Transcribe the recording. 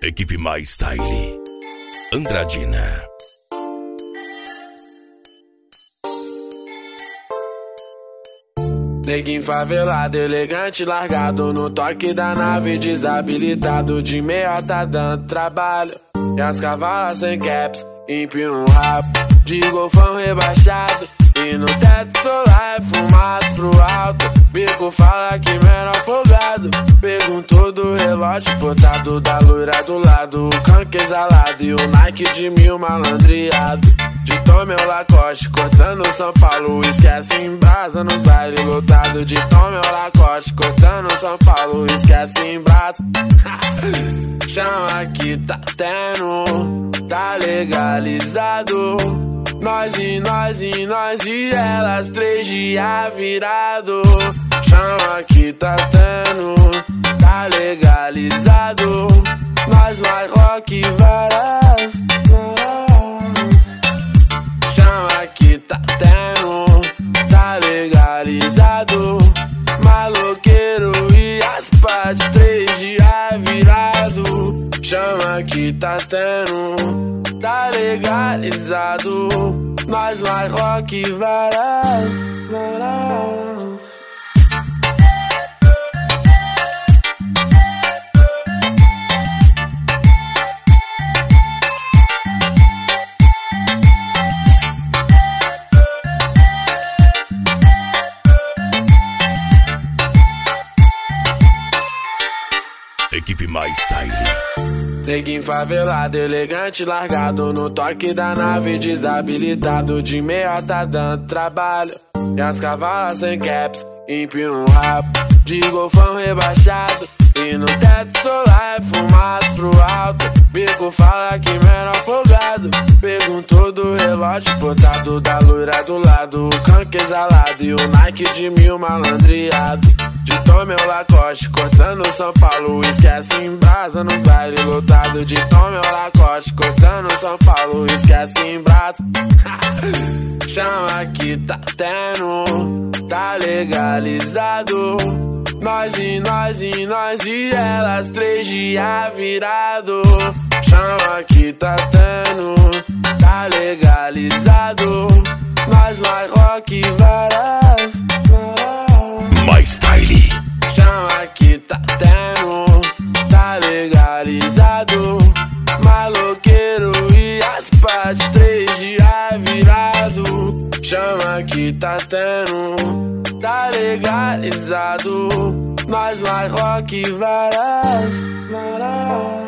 Equipe Mais Style Andradina. Neguinho favelado, elegante, largado no toque da nave, desabilitado de meiota dando trabalho. E as cavalas sem caps, empina um rabo de golfão rebaixado. E no teto solar é fumado pro alto. Bico fala que menor folgado. Perguntou do relógio botado da loira do lado. O canque exalado e o Nike de 1000 malandreado. De Tom meu Lacoste, cortando São Paulo. Esquece em brasa nos bailes lotados. De Tom meu Lacoste, cortando São Paulo. Esquece em brasa. Chama que tá tendo, tá legalizado. Nós e elas 3 dias virado. Chama que tá tendo, tá legalizado. Nós vai rock varas. Chama que tá tendo, tá legalizado. Maloqueiro e as partes 3 dias virado. Chama que tá tendo, tá legalizado. Nós vai rock varas. Equipe Mais Style. Neguinho favelado, elegante, largado no toque da nave, desabilitado de meiota dando trabalho. E as cavalas sem caps, empina um rabo de golfão rebaixado. E no teto solar é fumado pro alto. Bico fala que menor folgado. Perguntou do relógio botado da loira do lado. O canque exalado e o Nike de 1000 malandreado. De Tom meu Lacoste, cortando São Paulo. Esquece em brasa nos bailes lotados. De Tom meu Lacoste, cortando São Paulo. Esquece em brasa. Chama que tá tendo, tá legalizado. Nós e elas 3 dias virado. Chama que tá tendo, tá legalizado. Nós vai rock varas. Mais Style. Chama que tá tendo, tá legalizado. Maloqueiro e as partes 3 dias virado. Chama que tá tendo, tá legalizado. Nós vai rock varas.